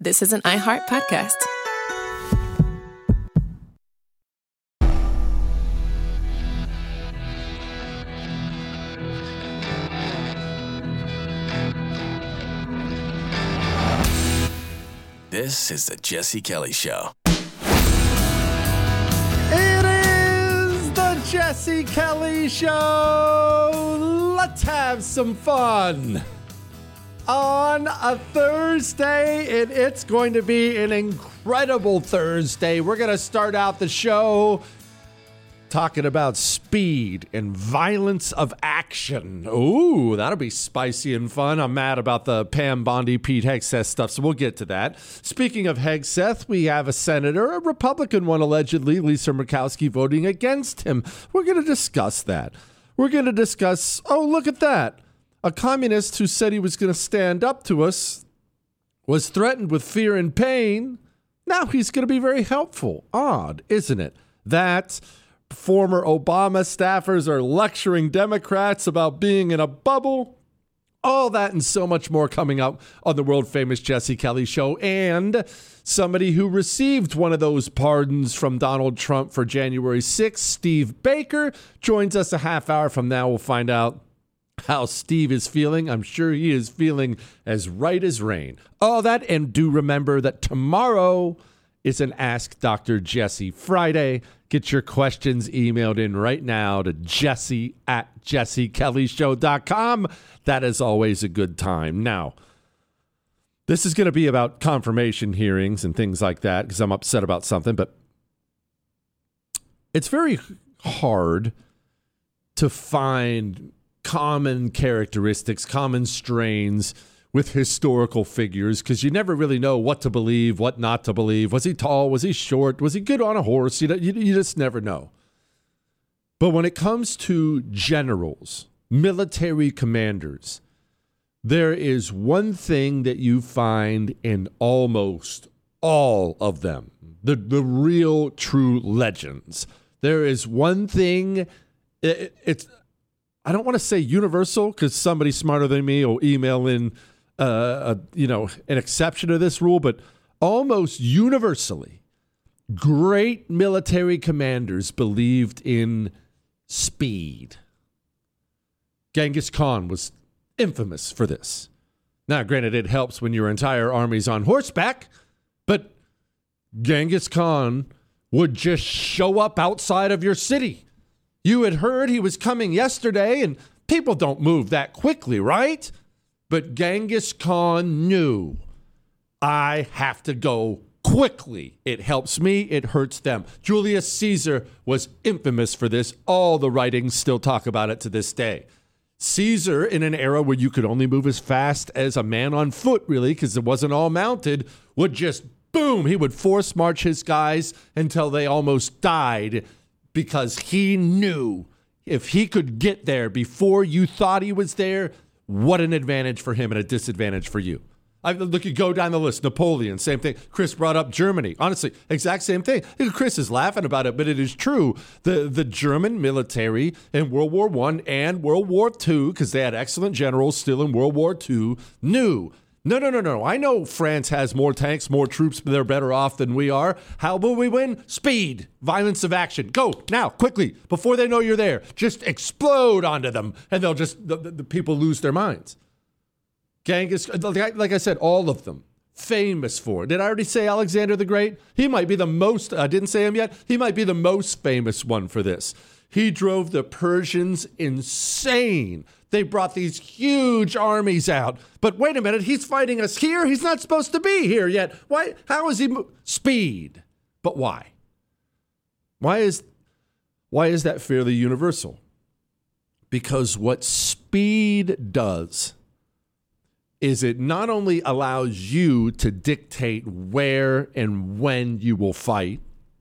This is an iHeart podcast. This is the Jesse Kelly Show. It is the Jesse Kelly Show. Let's have some fun on a Thursday, and it's going to be an incredible Thursday. We're going to start out the show talking about speed and violence of action. Ooh, that'll be spicy and fun. I'm mad about the Pam Bondi, Pete Hegseth stuff, so we'll get to that. Speaking of Hegseth, we have a senator, a Republican one allegedly, Lisa Murkowski, voting against him. We're going to discuss that. We're going to discuss, oh, look at that. A communist who said he was going to stand up to us was threatened with fear and pain. Now he's going to be very helpful. Odd, isn't it? That former Obama staffers are lecturing Democrats about being in a bubble. All that and so much more coming up on the world-famous Jesse Kelly Show. And somebody who received one of those pardons from Donald Trump for January 6th, Steve Baker, joins us a half hour from now. We'll find out how Steve is feeling. I'm sure he is feeling as right as rain. All that, and do remember that tomorrow is an Ask Dr. Jesse Friday. Get your questions emailed in right now to jesse@jessekellyshow.com. That is always a good time. Now, this is going to be about confirmation hearings and things like that because I'm upset about something, but it's very hard to find common characteristics, common strains with historical figures because you never really know what to believe, what not to believe. Was he tall? Was he short? Was he good on a horse? You just never know. But when it comes to generals, military commanders, there is one thing that you find in almost all of them, the real true legends. There is one thing, it's I don't want to say universal because somebody smarter than me will email in, an exception to this rule, but almost universally, great military commanders believed in speed. Genghis Khan was infamous for this. Now, granted, it helps when your entire army's on horseback, but Genghis Khan would just show up outside of your city. You had heard he was coming yesterday, and people don't move that quickly, right? But Genghis Khan knew, I have to go quickly. It helps me, it hurts them. Julius Caesar was infamous for this. All the writings still talk about it to this day. Caesar, in an era where you could only move as fast as a man on foot, really, because it wasn't all mounted, would just, boom, he would force march his guys until they almost died, because he knew if he could get there before you thought he was there, what an advantage for him and a disadvantage for you. Look, you go down the list. Napoleon, same thing. Chris brought up Germany. Honestly, exact same thing. Chris is laughing about it, but it is true. The German military in World War I and World War II, because they had excellent generals still in World War II, knew, no. I know France has more tanks, more troops, but they're better off than we are. How will we win? Speed, violence of action. Go now, quickly, before they know you're there. Just explode onto them, and they'll just, the people lose their minds. Genghis, like I said, all of them, famous for. Did I already say Alexander the Great? He might be the most, I didn't say him yet, he might be the most famous one for this. He drove the Persians insane. They brought these huge armies out. But wait a minute, he's fighting us here? He's not supposed to be here yet. Why? How is he? Speed. But why? Why is that fairly universal? Because what speed does is it not only allows you to dictate where and when you will fight,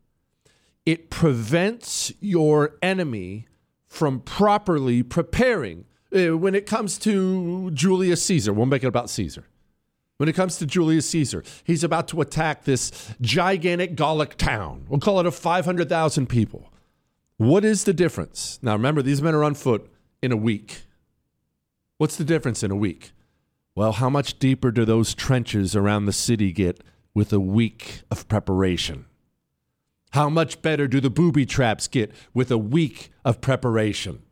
it prevents your enemy from properly preparing. When it comes to Julius Caesar, we'll make it about Caesar. When it comes to Julius Caesar, he's about to attack this gigantic Gallic town. We'll call it of 500,000 people. What is the difference? Now, remember, these men are on foot in a week. What's the difference in a week? Well, how much deeper do those trenches around the city get with a week of preparation? How much better do the booby traps get with a week of preparation?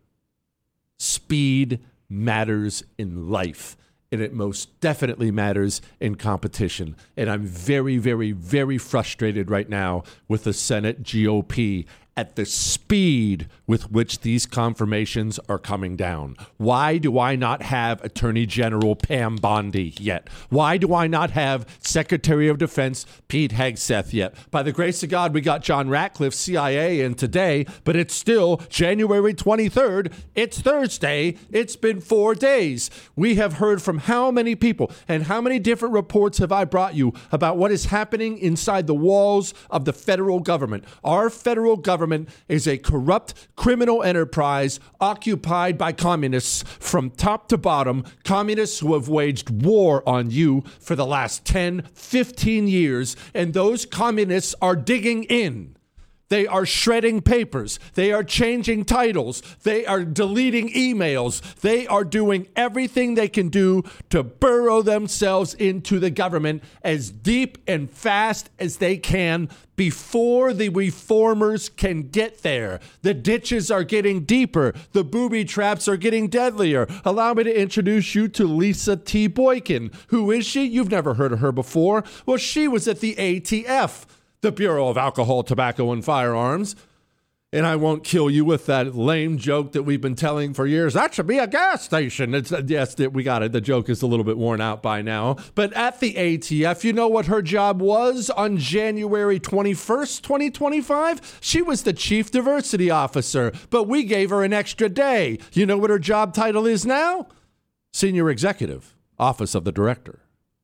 Speed matters in life, and it most definitely matters in competition. And I'm very, very, very frustrated right now with the Senate GOP at the speed with which these confirmations are coming down. Why do I not have Attorney General Pam Bondi yet? Why do I not have Secretary of Defense Pete Hegseth yet? By the grace of God, we got John Ratcliffe, CIA, in today, but it's still January 23rd. It's Thursday. It's been 4 days. We have heard from how many people and how many different reports have I brought you about what is happening inside the walls of the federal government? Our federal government is a corrupt criminal enterprise occupied by communists from top to bottom, communists who have waged war on you for the last 10, 15 years, and those communists are digging in. They are shredding papers. They are changing titles. They are deleting emails. They are doing everything they can do to burrow themselves into the government as deep and fast as they can before the reformers can get there. The ditches are getting deeper. The booby traps are getting deadlier. Allow me to introduce you to Lisa T. Boykin. Who is she? You've never heard of her before. Well, she was at the ATF, the Bureau of Alcohol, Tobacco, and Firearms. And I won't kill you with that lame joke that we've been telling for years. That should be a gas station. Yes, we got it. The joke is a little bit worn out by now. But at the ATF, you know what her job was on January 21st, 2025? She was the Chief Diversity Officer, but we gave her an extra day. You know what her job title is now? Senior Executive, Office of the Director.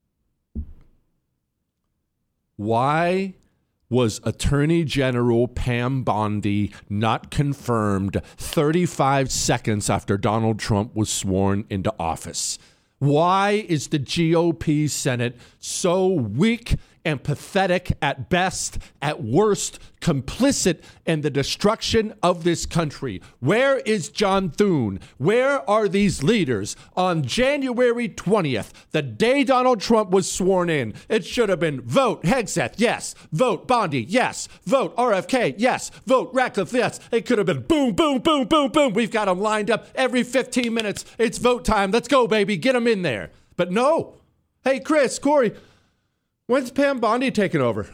Why was Attorney General Pam Bondi not confirmed 35 seconds after Donald Trump was sworn into office? Why is the GOP Senate so weak and pathetic at best, at worst, complicit in the destruction of this country? Where is John Thune? Where are these leaders? On January 20th, the day Donald Trump was sworn in, it should have been vote Hegseth, yes. Vote Bondi, yes. Vote RFK, yes. Vote Ratcliffe, yes. It could have been boom, boom, boom, boom, boom. We've got them lined up every 15 minutes. It's vote time. Let's go, baby. Get them in there. But no. Hey, Chris, Corey, when's Pam Bondi taking over?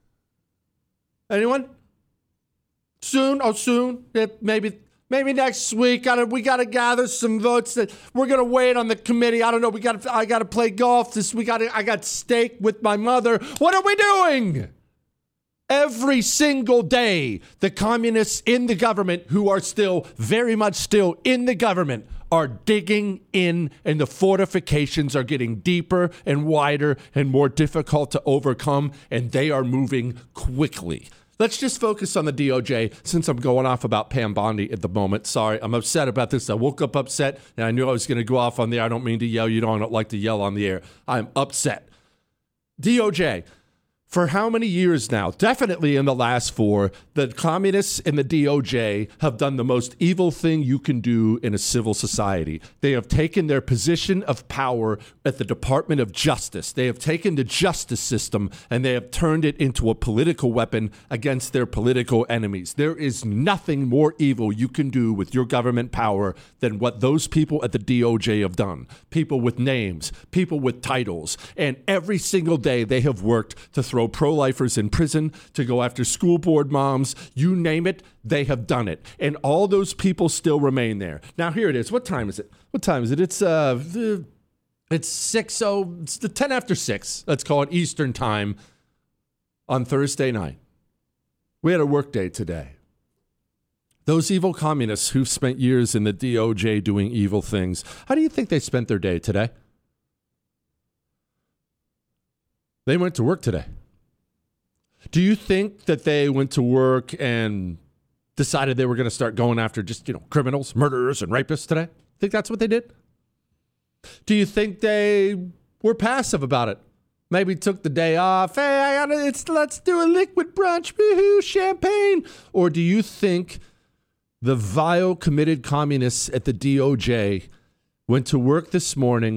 Anyone? Soon? Oh, soon? Yeah, maybe next week. We gotta gather some votes. That we're gonna wait on the committee. I don't know. I gotta play golf. I got steak with my mother. What are we doing? Every single day, the communists in the government, who are still very much still in the government, are digging in, and the fortifications are getting deeper and wider and more difficult to overcome, and they are moving quickly. Let's just focus on the DOJ, since I'm going off about Pam Bondi at the moment. Sorry, I'm upset about this. I woke up upset, and I knew I was going to go off on the air. I don't mean to yell. You don't like to yell on the air. I'm upset. DOJ. For how many years now? Definitely in the last 4, the communists and the DOJ have done the most evil thing you can do in a civil society. They have taken their position of power at the Department of Justice. They have taken the justice system and they have turned it into a political weapon against their political enemies. There is nothing more evil you can do with your government power than what those people at the DOJ have done. People with names, people with titles, and every single day they have worked to throw pro-lifers in prison, to go after school board moms, you name it, they have done it. And all those people still remain there. Now, here it is. What time is it? It's the 10 after 6. Let's call it Eastern time on Thursday night. We had a work day today. Those evil communists who've spent years in the DOJ doing evil things, how do you think they spent their day today? They went to work today. Do you think that they went to work and decided they were going to start going after just, criminals, murderers, and rapists today? Think that's what they did? Do you think they were passive about it? Maybe took the day off. Hey, let's do a liquid brunch. Woohoo, champagne. Or do you think the vile, committed communists at the DOJ went to work this morning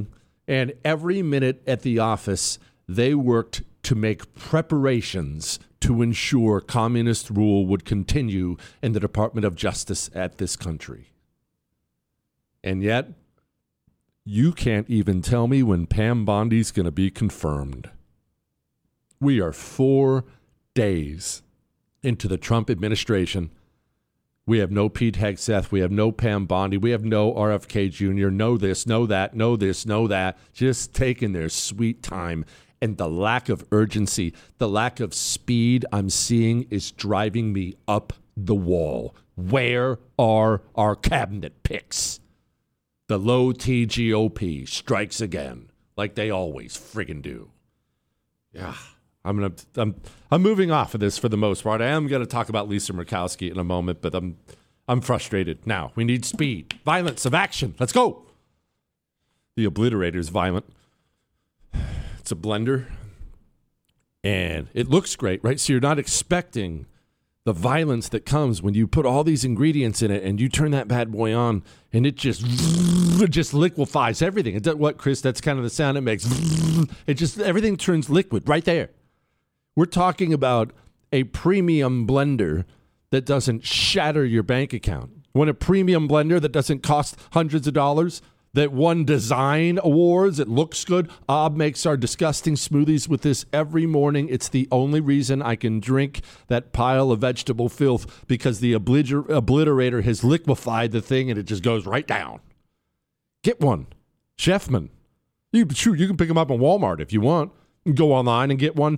And every minute at the office, they worked to make preparations to ensure communist rule would continue in the Department of Justice at this country. And yet, you can't even tell me when Pam Bondi's going to be confirmed. We are 4 days into the Trump administration. We have no Pete Hegseth. We have no Pam Bondi. We have no RFK Jr. No this, no that, no this, no that. Just taking their sweet time. And the lack of urgency, the lack of speed I'm seeing is driving me up the wall. Where are our cabinet picks? The low T GOP strikes again, like they always friggin' do. Yeah, I'm moving off of this for the most part. I am going to talk about Lisa Murkowski in a moment, but I'm frustrated now. We need speed, violence of action. Let's go. The Obliterator's violent. It's a blender, and it looks great, right? So you're not expecting the violence that comes when you put all these ingredients in it and you turn that bad boy on, and it just liquefies everything. It does what, Chris? That's kind of the sound it makes. It just, everything turns liquid right there. We're talking about a premium blender that doesn't shatter your bank account. Want a premium blender that doesn't cost hundreds of dollars? That won design awards. It looks good. Ob makes our disgusting smoothies with this every morning. It's the only reason I can drink that pile of vegetable filth, because the Obliterator has liquefied the thing and it just goes right down. Get one. Chefman. You can pick them up on Walmart if you want. You can go online and get one.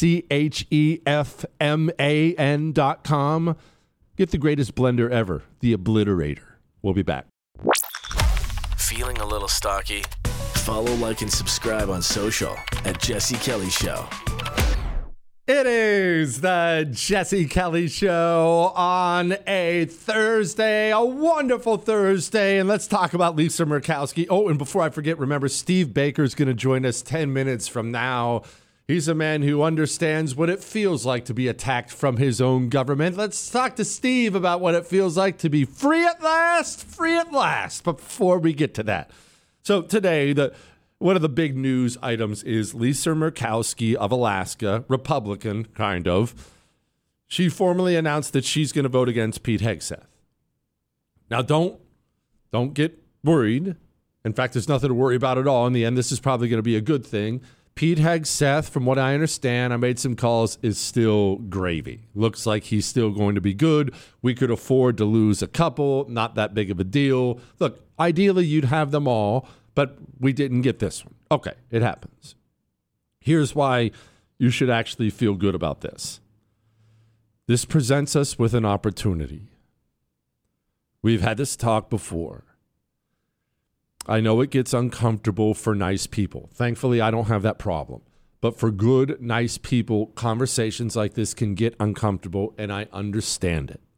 CHEFMAN.com. Get the greatest blender ever. The Obliterator. We'll be back. Feeling a little stocky? Follow, like, and subscribe on social at Jesse Kelly Show. It is the Jesse Kelly Show on a Thursday, a wonderful Thursday. And let's talk about Lisa Murkowski. Oh, and before I forget, remember, Steve Baker's going to join us 10 minutes from now. He's a man who understands what it feels like to be attacked from his own government. Let's talk to Steve about what it feels like to be free at last, free at last. But before we get to that, so today, one of the big news items is Lisa Murkowski of Alaska, Republican, kind of. She formally announced that she's going to vote against Pete Hegseth. Now, don't get worried. In fact, there's nothing to worry about at all. In the end, this is probably going to be a good thing. Pete Hegseth, from what I understand, I made some calls, is still gravy. Looks like he's still going to be good. We could afford to lose a couple. Not that big of a deal. Look, ideally, you'd have them all, but we didn't get this one. Okay, it happens. Here's why you should actually feel good about this. This presents us with an opportunity. We've had this talk before. I know it gets uncomfortable for nice people. Thankfully, I don't have that problem. But for good, nice people, conversations like this can get uncomfortable, and I understand it.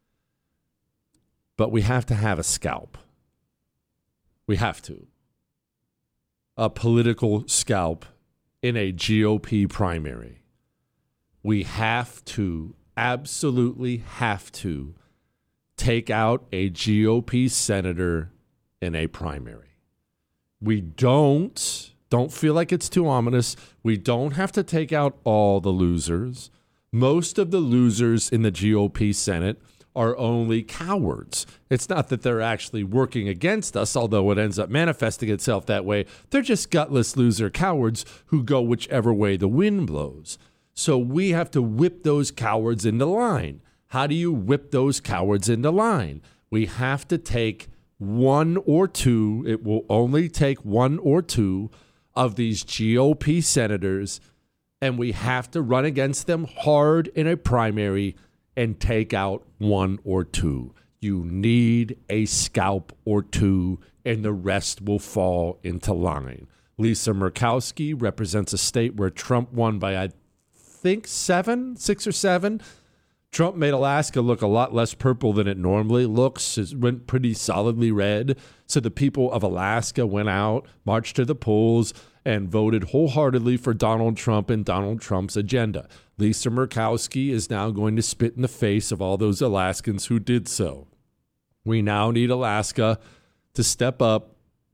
But we have to have a scalp. We have to. A political scalp in a GOP primary. We have to, absolutely have to, take out a GOP senator in a primary. We don't feel like it's too ominous. We don't have to take out all the losers. Most of the losers in the GOP Senate are only cowards. It's not that they're actually working against us, although it ends up manifesting itself that way. They're just gutless loser cowards who go whichever way the wind blows. So we have to whip those cowards into line. How do you whip those cowards into line? We have to take one or two, it will only take one or two of these GOP senators, and we have to run against them hard in a primary and take out one or two. You need a scalp or two, and the rest will fall into line. Lisa Murkowski represents a state where Trump won by, I think, 6 or 7. Trump made Alaska look a lot less purple than it normally looks. It went pretty solidly red. So the people of Alaska went out, marched to the polls, and voted wholeheartedly for Donald Trump and Donald Trump's agenda. Lisa Murkowski is now going to spit in the face of all those Alaskans who did so. We now need Alaska to step up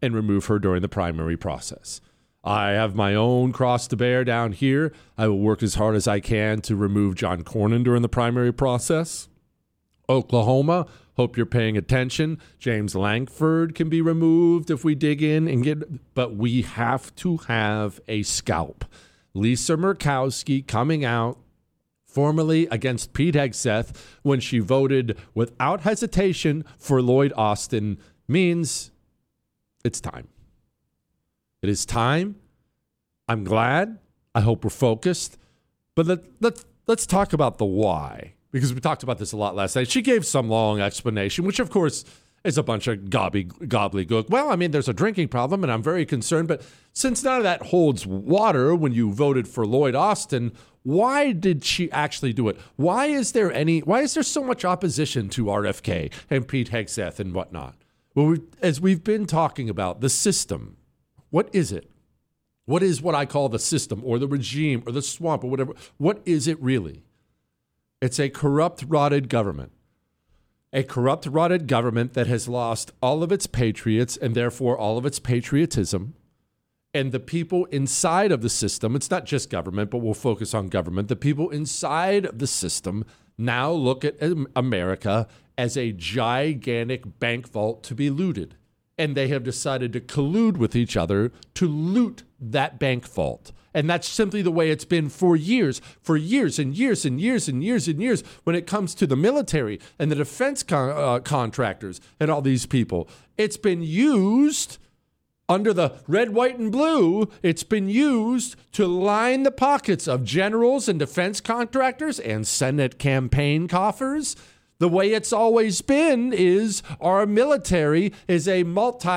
and remove her during the primary process. I have my own cross to bear down here. I will work as hard as I can to remove John Cornyn during the primary process. Oklahoma, hope you're paying attention. James Lankford can be removed if we dig in and but we have to have a scalp. Lisa Murkowski coming out formally against Pete Hegseth when she voted without hesitation for Lloyd Austin means it's time. It is time. I'm glad. I hope we're focused. But let's talk about the why, because we talked about this a lot last night. She gave some long explanation, which, of course, is a bunch of gobbledygook. Well, I mean, there's a drinking problem, and I'm very concerned. But since none of that holds water when you voted for Lloyd Austin, why did she actually do it? Why is there so much opposition to RFK and Pete Hegseth and whatnot? Well, as we've been talking about, the system. What is it? What is what I call the system or the regime or the swamp or whatever? What is it really? It's a corrupt, rotted government. A corrupt, rotted government that has lost all of its patriots and therefore all of its patriotism. And the people inside of the system, it's not just government, but we'll focus on government. The people inside of the system now look at America as a gigantic bank vault to be looted. And they have decided to collude with each other to loot that bank vault. And that's simply the way it's been for years and years and years and years and years when it comes to the military and the defense contractors and all these people. It's been used under the red, white, and blue. It's been used to line the pockets of generals and defense contractors and Senate campaign coffers. The way it's always been is our military is a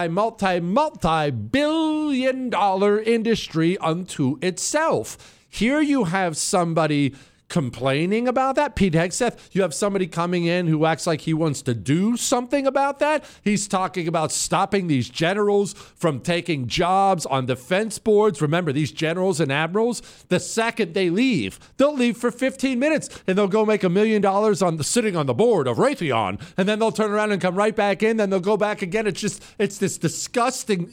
multi-billion-dollar industry unto itself. Here you have somebody complaining about that. Pete Hegseth, you have somebody coming in who acts like he wants to do something about that. He's talking about stopping these generals from taking jobs on defense boards. Remember, these generals and admirals, the second they leave, they'll leave for 15 minutes and they'll go make $1 million sitting on the board of Raytheon. And then they'll turn around and come right back in. Then they'll go back again. It's this disgusting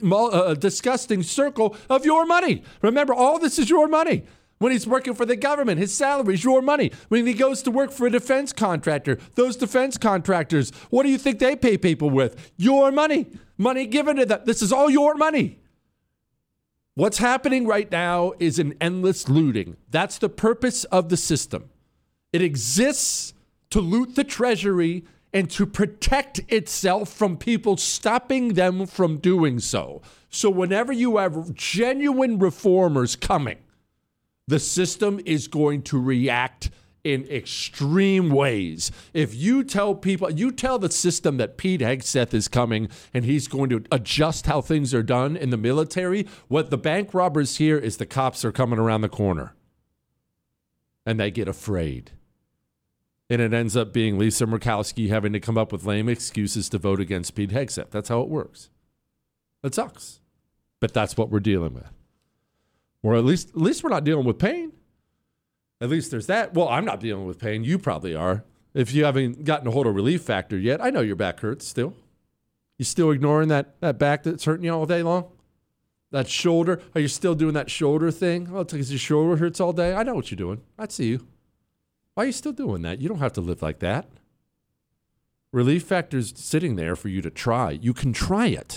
circle of your money. Remember, all this is your money. When he's working for the government, his salary is your money. When he goes to work for a defense contractor, those defense contractors, what do you think they pay people with? Your money. Money given to them. This is all your money. What's happening right now is an endless looting. That's the purpose of the system. It exists to loot the treasury and to protect itself from people stopping them from doing so. So whenever you have genuine reformers coming, the system is going to react in extreme ways. If you tell people, you tell the system that Pete Hegseth is coming and he's going to adjust how things are done in the military, what the bank robbers hear is the cops are coming around the corner. And they get afraid. And it ends up being Lisa Murkowski having to come up with lame excuses to vote against Pete Hegseth. That's how it works. It sucks. But that's what we're dealing with. Or at least we're not dealing with pain. At least there's that. Well, I'm not dealing with pain. You probably are. If you haven't gotten a hold of Relief Factor yet, I know your back hurts still. You still ignoring that back that's hurting you all day long? That shoulder? Are you still doing that shoulder thing? Oh, it's because your shoulder hurts all day? I know what you're doing. I see you. Why are you still doing that? You don't have to live like that. Relief Factor's sitting there for you to try. You can try it.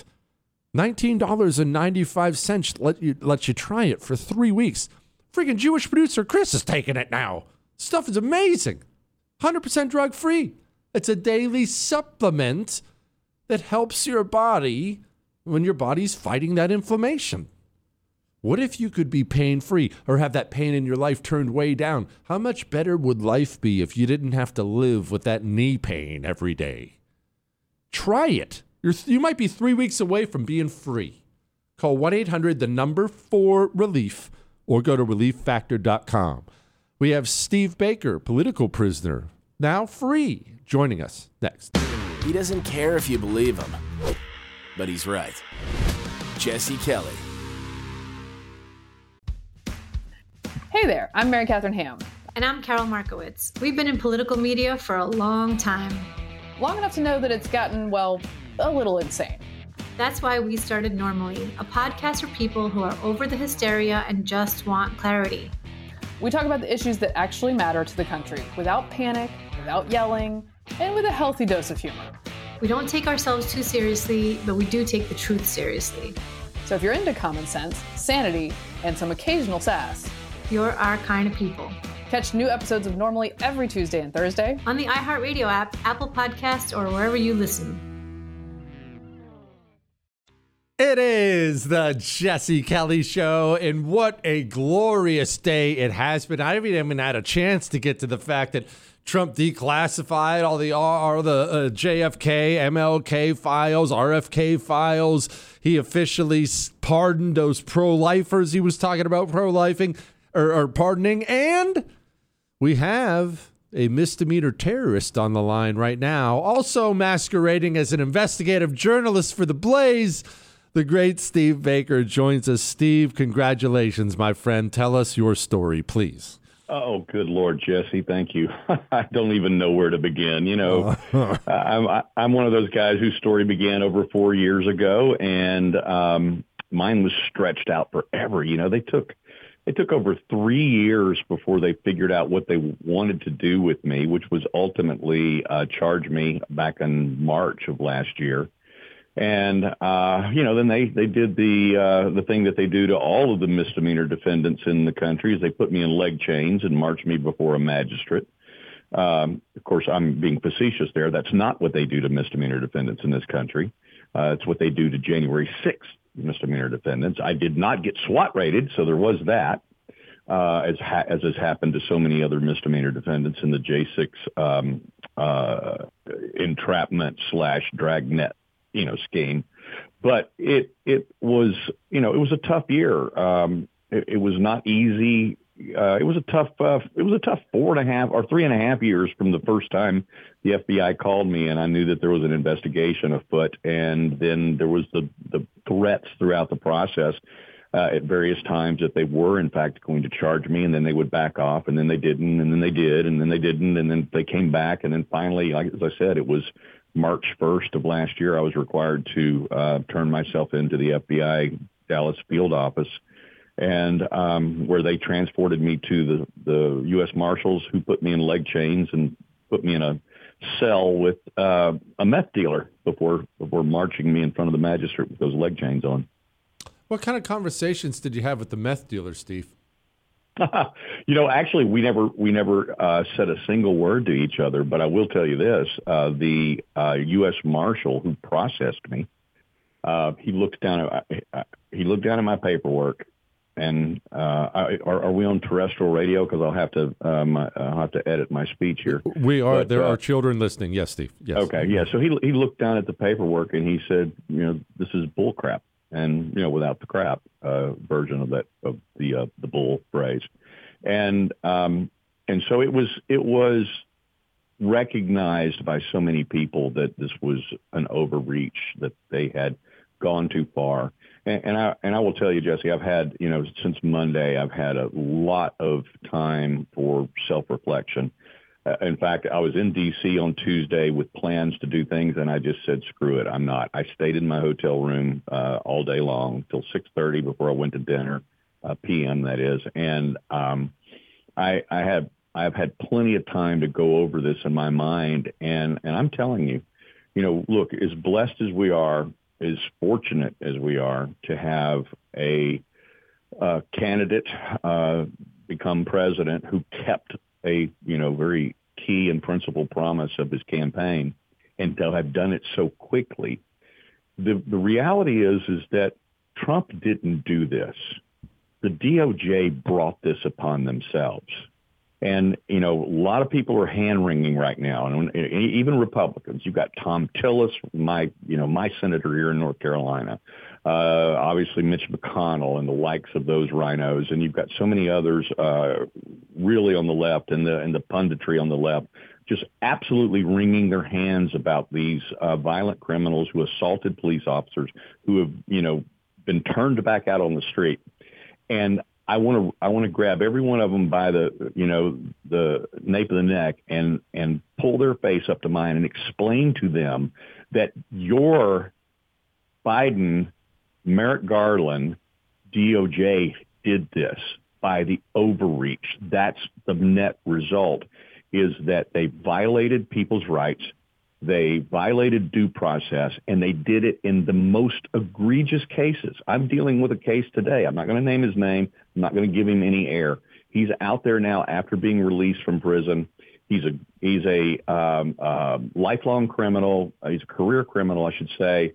$19.95 let you try it for 3 weeks. Freaking Jewish producer Chris is taking it now. Stuff is amazing. 100% drug-free. It's a daily supplement that helps your body when your body's fighting that inflammation. What if you could be pain-free or have that pain in your life turned way down? How much better would life be if you didn't have to live with that knee pain every day? Try it. You might be 3 weeks away from being free. Call 1-800-4RELIEF or go to relieffactor.com. We have Steve Baker, political prisoner, now free, joining us next. He doesn't care if you believe him, but he's right. Jesse Kelly. Hey there, I'm Mary Catherine Ham. And I'm Carol Markowitz. We've been in political media for a long time. Long enough to know that it's gotten, well, a little insane. That's why we started Normally, a podcast for people who are over the hysteria and just want clarity. We talk about the issues that actually matter to the country without panic, without yelling, and with a healthy dose of humor. We don't take ourselves too seriously, but we do take the truth seriously. So if you're into common sense, sanity, and some occasional sass, you're our kind of people. Catch new episodes of Normally every Tuesday and Thursday on the iHeartRadio app, Apple Podcasts, or wherever you listen. It is the Jesse Kelly Show, and what a glorious day it has been. I haven't even had a chance to get to the fact that Trump declassified all the JFK, MLK files, RFK files. He officially pardoned those pro-lifers he was talking about pro-lifing or pardoning, and we have a misdemeanor terrorist on the line right now, also masquerading as an investigative journalist for The Blaze. The great Steve Baker joins us. Steve, congratulations, my friend. Tell us your story, please. Oh, good Lord, Jesse. Thank you. I don't even know where to begin. You know, I'm one of those guys whose story began over 4 years ago, and mine was stretched out forever. You know, they took over 3 years before they figured out what they wanted to do with me, which was ultimately charge me back in March of last year. And, then they did the thing that they do to all of the misdemeanor defendants in the country is they put me in leg chains and march me before a magistrate. Of course, I'm being facetious there. That's not what they do to misdemeanor defendants in this country. It's what they do to January 6th misdemeanor defendants. I did not get SWAT rated, so there was that, as has happened to so many other misdemeanor defendants in the J6 entrapment / dragnet scheme. But it was a tough year. It was not easy. It was a tough 4.5 or 3.5 years from the first time the FBI called me and I knew that there was an investigation afoot. And then there was the threats throughout the process at various times that they were in fact going to charge me, and then they would back off, and then they didn't, and then they did, and then they didn't, and then they came back, and then finally, like as I said, it was March 1st of last year, I was required to turn myself into the FBI Dallas field office, and where they transported me to the U.S. Marshals, who put me in leg chains and put me in a cell with a meth dealer before marching me in front of the magistrate with those leg chains on. What kind of conversations did you have with the meth dealer, Steve? Actually, we never said a single word to each other. But I will tell you this: the U.S. Marshal who processed me, he looked down at my paperwork, and are we on terrestrial radio? Because I'll have to edit my speech here. We are. But there are children listening. Yes, Steve. Yes. Okay. Yeah. So he looked down at the paperwork and he said, this is bull crap. And without the crap version of the bull phrase, and so it was recognized by so many people that this was an overreach, that they had gone too far. And I will tell you, Jesse, I've had since Monday, I've had a lot of time for self-reflection. In fact, I was in D.C. on Tuesday with plans to do things, and I just said, screw it, I'm not. I stayed in my hotel room all day long till 6:30 before I went to dinner, p.m. that is. And I've had plenty of time to go over this in my mind. And I'm telling you, look, as blessed as we are, as fortunate as we are to have a candidate become president who kept a very key and principal promise of his campaign, and to have done it so quickly. The reality is that Trump didn't do this. The DOJ brought this upon themselves. And, a lot of people are hand-wringing right now, and even Republicans. You've got Tom Tillis, my senator here in North Carolina, obviously Mitch McConnell and the likes of those rhinos, and you've got so many others really on the left and the punditry on the left, just absolutely wringing their hands about these violent criminals who assaulted police officers, who have, been turned back out on the street. And I want to grab every one of them by the nape of the neck and pull their face up to mine and explain to them that your Biden, Merrick Garland, DOJ did this by the overreach. That's the net result, is that they violated people's rights. They violated due process, and they did it in the most egregious cases. I'm dealing with a case today. I'm not going to name his name. I'm not going to give him any air. He's out there now after being released from prison. He's a lifelong criminal. He's a career criminal, I should say.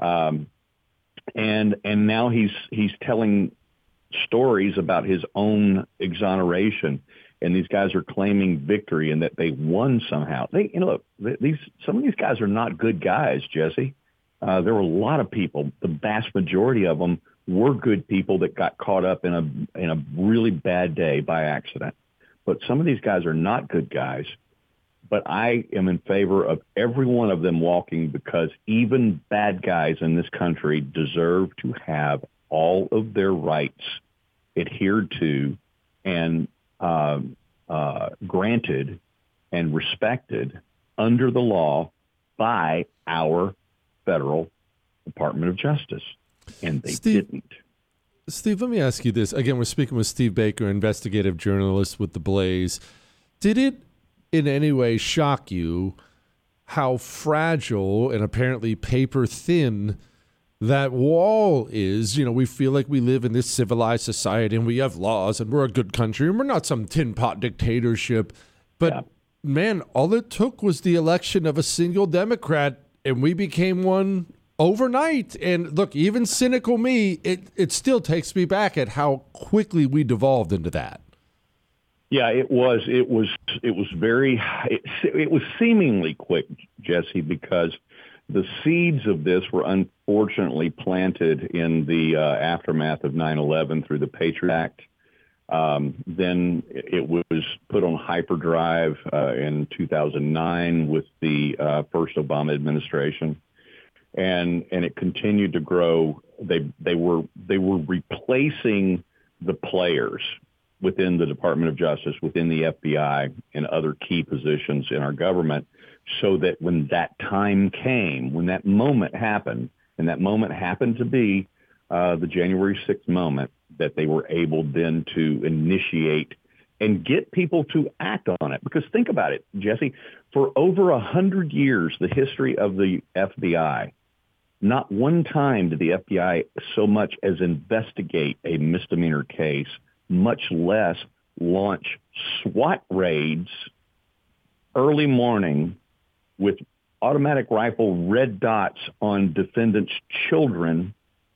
And now he's telling stories about his own exoneration, and these guys are claiming victory and that they won somehow. Look, some of these guys are not good guys, Jesse. There were a lot of people. The vast majority of them were good people that got caught up in a really bad day by accident. But some of these guys are not good guys. But I am in favor of every one of them walking, because even bad guys in this country deserve to have all of their rights adhered to and granted and respected under the law by our federal Department of Justice. And they didn't. Steve, let me ask you this. Again, we're speaking with Steve Baker, investigative journalist with The Blaze. Did it in any way shock you how fragile and apparently paper thin that wall is? You know, we feel like we live in this civilized society and we have laws and we're a good country and we're not some tin pot dictatorship. But man, all it took was the election of a single Democrat and we became one overnight. And look, even cynical me, it still takes me back at how quickly we devolved into that. Yeah, it was seemingly quick, Jesse, because the seeds of this were unfortunately planted in the aftermath of 9/11 through the Patriot Act. Then it was put on hyperdrive in 2009 with the first Obama administration, and it continued to grow. They were replacing the players within the Department of Justice, within the FBI, and other key positions in our government, so that when that time came, when that moment happened, and that moment happened to be the January 6th moment, that they were able then to initiate and get people to act on it. Because think about it, Jesse, for over 100 years, the history of the FBI, not one time did the FBI so much as investigate a misdemeanor case, much less launch SWAT raids early morning with automatic rifle red dots on defendants' children.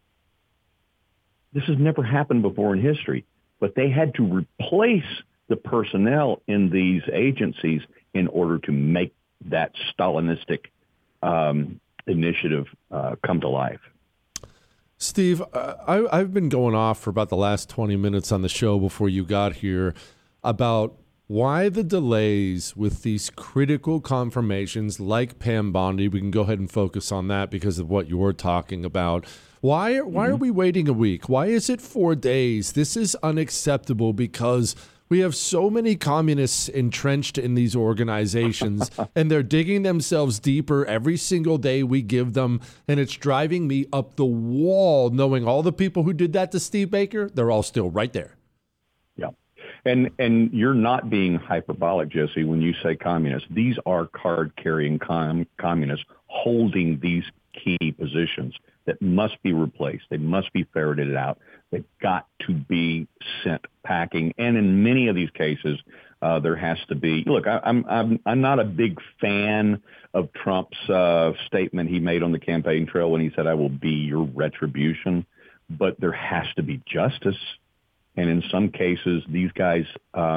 This has never happened before in history, but they had to replace the personnel in these agencies in order to make that Stalinistic initiative come to life. Steve, I've been going off for about the last 20 minutes on the show before you got here about why the delays with these critical confirmations like Pam Bondi. We can go ahead and focus on that because of what you're talking about. Why are we waiting a week? Why is it 4 days? This is unacceptable because we have so many communists entrenched in these organizations, and they're digging themselves deeper every single day we give them, and it's driving me up the wall knowing all the people who did that to Steve Baker, they're all still right there. Yeah. And you're not being hyperbolic, Jesse, when you say communists. These are card-carrying communists holding these key positions that must be replaced. They must be ferreted out. They've got to be sent packing. And in many of these cases, there has to be. Look, I'm not a big fan of Trump's statement he made on the campaign trail when he said, "I will be your retribution." But there has to be justice. And in some cases, these guys,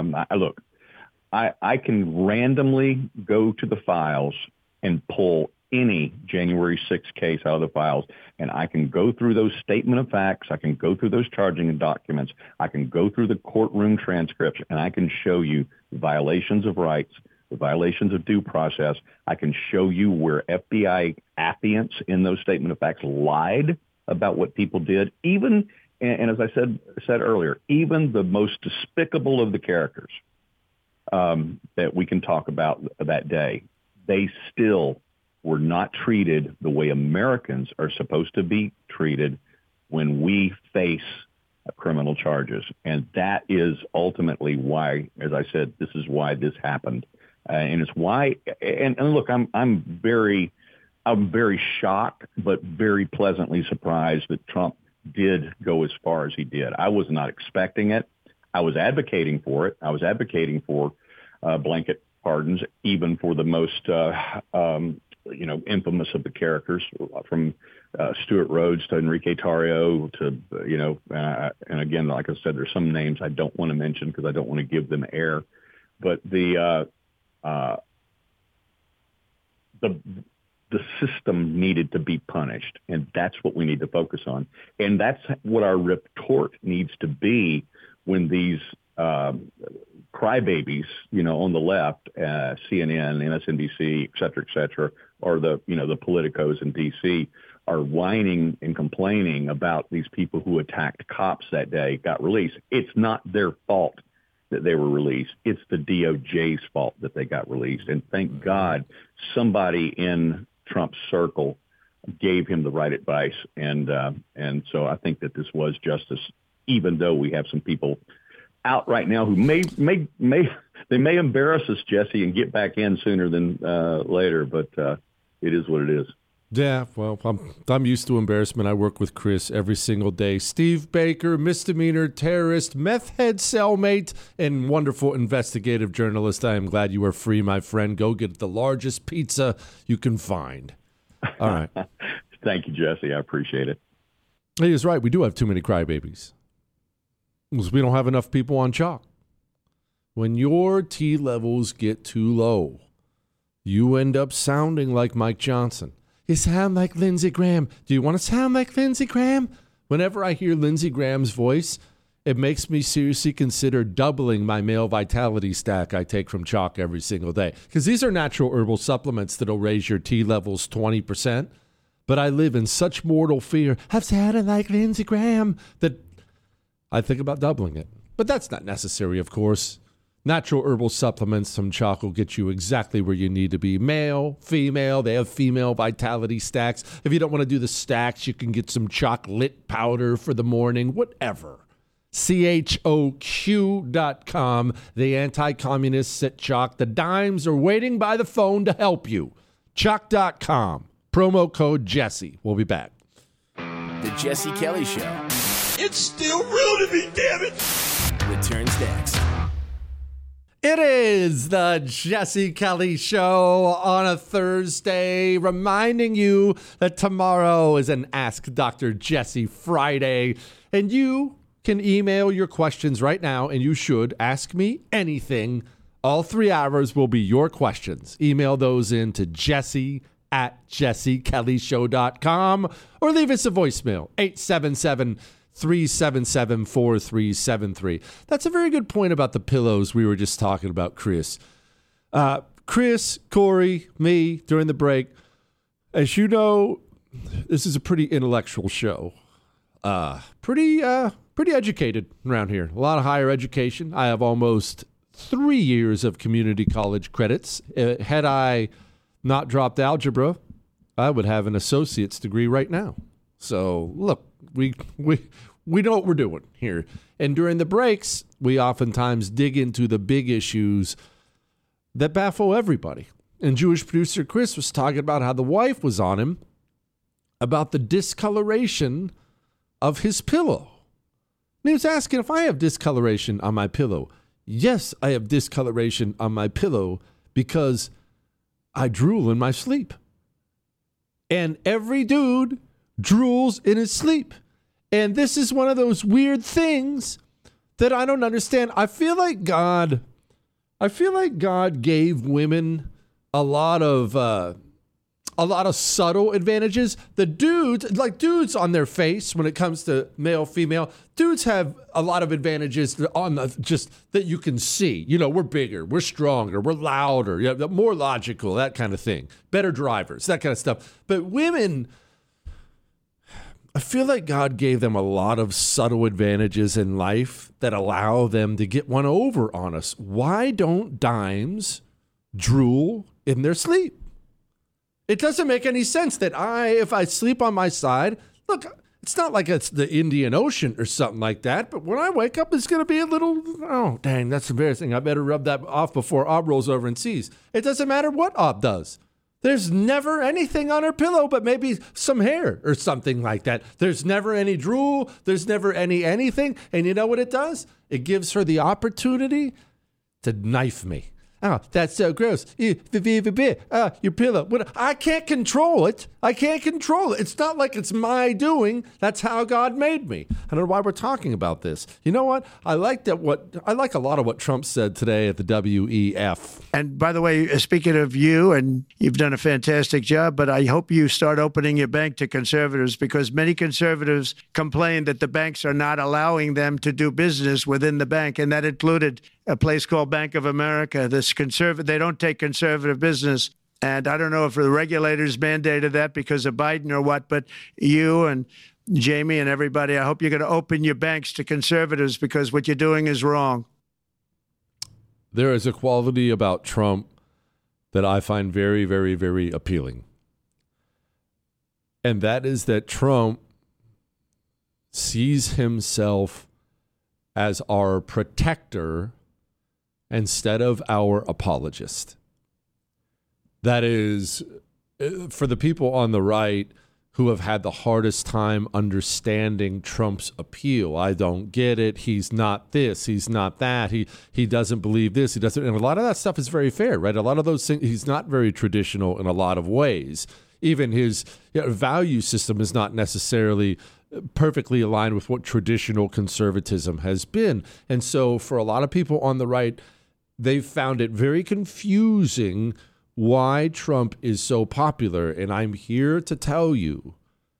I can randomly go to the files and pull any January 6th case out of the files, and I can go through those statement of facts, I can go through those charging documents, I can go through the courtroom transcripts, and I can show you violations of rights, the violations of due process. I can show you where FBI affiants in those statement of facts lied about what people did, even, and as I said earlier, even the most despicable of the characters that we can talk about that day, they still were not treated the way Americans are supposed to be treated when we face criminal charges. And that is ultimately why, as I said, this is why this happened. And it's why, and look, I'm very shocked, but very pleasantly surprised that Trump did go as far as he did. I was not expecting it. I was advocating for it. I was advocating for blanket pardons, even for the most, infamous of the characters, from Stuart Rhodes to Enrique Tarrio to, and again, like I said, there's some names I don't want to mention because I don't want to give them air. But the system needed to be punished, and that's what we need to focus on. And that's what our retort needs to be when these crybabies, on the left, CNN, MSNBC, et cetera, or the politicos in D.C. are whining and complaining about these people who attacked cops that day got released. It's not their fault that they were released. It's the DOJ's fault that they got released. And thank God somebody in Trump's circle gave him the right advice. And so I think that this was justice, even though we have some people out right now who may embarrass us, Jesse, and get back in sooner than later. But it is what it is. Yeah, well, I'm used to embarrassment. I work with Chris every single day. Steve Baker, misdemeanor terrorist, meth head cellmate, and wonderful investigative journalist. I am glad you are free, my friend. Go get the largest pizza you can find. All right. Thank you, Jesse. I appreciate it. He is right. We do have too many crybabies. Because we don't have enough people on chalk. When your T levels get too low, you end up sounding like Mike Johnson. You sound like Lindsey Graham. Do you want to sound like Lindsey Graham? Whenever I hear Lindsey Graham's voice, it makes me seriously consider doubling my male vitality stack I take from chalk every single day. Because these are natural herbal supplements that'll raise your T levels 20%. But I live in such mortal fear of sounding like Lindsey Graham that I think about doubling it. But that's not necessary, of course. Natural herbal supplements from chalk will get you exactly where you need to be. Male, female, they have female vitality stacks. If you don't want to do the stacks, you can get some chocolate powder for the morning, whatever. CHOQ.com, the anti-communists at Chalk. The dimes are waiting by the phone to help you. Chalk.com, promo code Jesse. We'll be back. The Jesse Kelly Show. It's still real to me, damn it! Returns next. It is the Jesse Kelly Show on a Thursday, reminding you that tomorrow is an Ask Dr. Jesse Friday, and you can email your questions right now, and you should ask me anything. All 3 hours will be your questions. Email those in to jesse@jessekellyshow.com or leave us a voicemail, 877-377-4373. That's a very good point about the pillows we were just talking about, Chris. Chris, Corey, me, during the break. As you know, this is a pretty intellectual show. Pretty educated around here. A lot of higher education. I have almost 3 years of community college credits. Had I not dropped algebra, I would have an associate's degree right now. So, look, we know what we're doing here. And during the breaks, we oftentimes dig into the big issues that baffle everybody. And Jewish producer Chris was talking about how the wife was on him about the discoloration of his pillow. And he was asking if I have discoloration on my pillow. Yes, I have discoloration on my pillow because I drool in my sleep. And every dude drools in his sleep. And this is one of those weird things that I don't understand. I feel like God gave women a lot of subtle advantages. The dudes on their face when it comes to male, female, dudes have a lot of advantages on just that you can see. You know, we're bigger, we're stronger, we're louder, more logical, that kind of thing. Better drivers, that kind of stuff. But women, I feel like God gave them a lot of subtle advantages in life that allow them to get one over on us. Why don't dimes drool in their sleep? It doesn't make any sense that if I sleep on my side, look, it's not like it's the Indian Ocean or something like that, but when I wake up, it's going to be a little, oh, dang, that's embarrassing. I better rub that off before Ob rolls over and sees. It doesn't matter what Ob does. There's never anything on her pillow but maybe some hair or something like that. There's never any drool. There's never anything. And you know what it does? It gives her the opportunity to knife me. Oh, that's so gross. Your pillow. I can't control it. It's not like it's my doing. That's how God made me. I don't know why we're talking about this. You know what? I like a lot of what Trump said today at the WEF. And by the way, speaking of you, and you've done a fantastic job, but I hope you start opening your bank to conservatives, because many conservatives complain that the banks are not allowing them to do business within the bank, and that included a place called Bank of America. They don't take conservative business. And I don't know if the regulators mandated that because of Biden or what, but you and Jamie and everybody, I hope you're going to open your banks to conservatives, because what you're doing is wrong. There is a quality about Trump that I find very, very, very appealing. And that is that Trump sees himself as our protector instead of our apologist. That is, for the people on the right who have had the hardest time understanding Trump's appeal. I don't get it. He's not this. He's not that. He doesn't believe this. He doesn't. And a lot of that stuff is very fair, right? A lot of those things, he's not very traditional in a lot of ways. Even his value system is not necessarily perfectly aligned with what traditional conservatism has been. And so for a lot of people on the right, they've found it very confusing why Trump is so popular. And I'm here to tell you,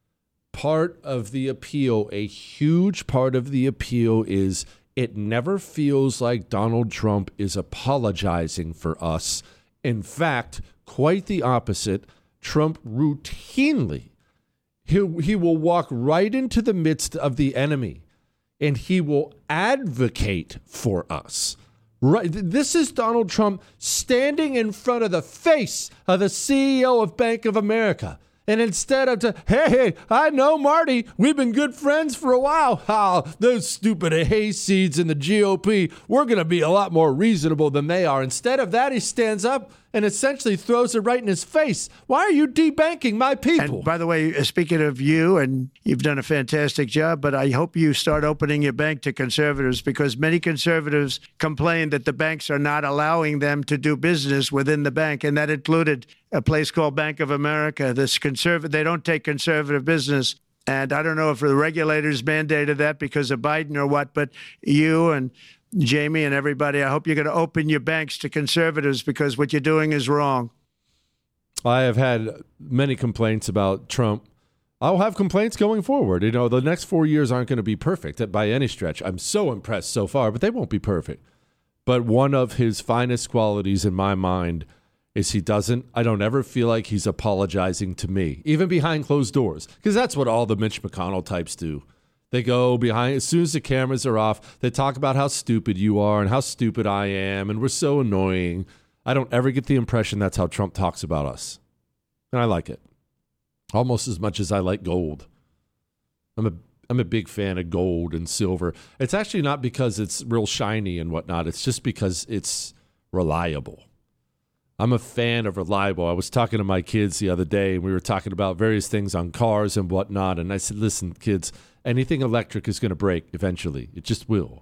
part of the appeal, a huge part of the appeal, is it never feels like Donald Trump is apologizing for us. In fact, quite the opposite. Trump routinely, he will walk right into the midst of the enemy and he will advocate for us. Right. This is Donald Trump standing in front of the face of the CEO of Bank of America. And instead of, hey, I know Marty, we've been good friends for a while. Those stupid hayseeds in the GOP, we're going to be a lot more reasonable than they are. Instead of that, he stands up and essentially throws it right in his face. Why are you debanking my people? And by the way, speaking of you, and you've done a fantastic job, but I hope you start opening your bank to conservatives, because many conservatives complain that the banks are not allowing them to do business within the bank, and that included a place called Bank of America. They don't take conservative business. And I don't know if the regulators mandated that because of Biden or what, but you and Jamie and everybody, I hope you're going to open your banks to conservatives, because what you're doing is wrong. I have had many complaints about Trump. I'll have complaints going forward. You know, the next 4 years aren't going to be perfect by any stretch. I'm so impressed so far, but they won't be perfect. But one of his finest qualities in my mind is I don't ever feel like he's apologizing to me, even behind closed doors, because that's what all the Mitch McConnell types do. They go behind, as soon as the cameras are off, they talk about how stupid you are and how stupid I am, and we're so annoying. I don't ever get the impression that's how Trump talks about us. And I like it. Almost as much as I like gold. I'm a big fan of gold and silver. It's actually not because it's real shiny and whatnot. It's just because it's reliable. I'm a fan of reliable. I was talking to my kids the other day, and we were talking about various things on cars and whatnot. And I said, listen, kids, anything electric is going to break eventually. It just will.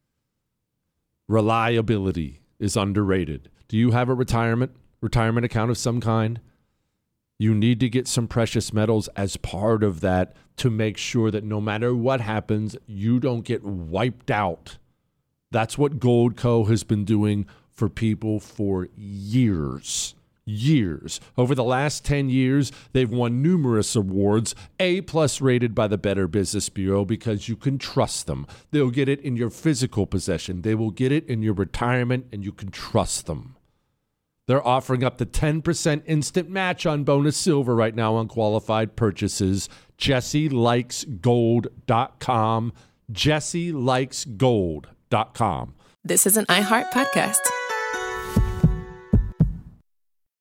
Reliability is underrated. Do you have a retirement account of some kind? You need to get some precious metals as part of that to make sure that no matter what happens, you don't get wiped out. That's what Goldco has been doing for people for years. Over the last 10 years, they've won numerous awards, A+ rated by the Better Business Bureau, because you can trust them. They'll get it in your physical possession. They will get it in your retirement, and you can trust them. They're offering up to 10% instant match on bonus silver right now on qualified purchases. JesseLikesGold.com. JesseLikesGold.com. This is an iHeart podcast.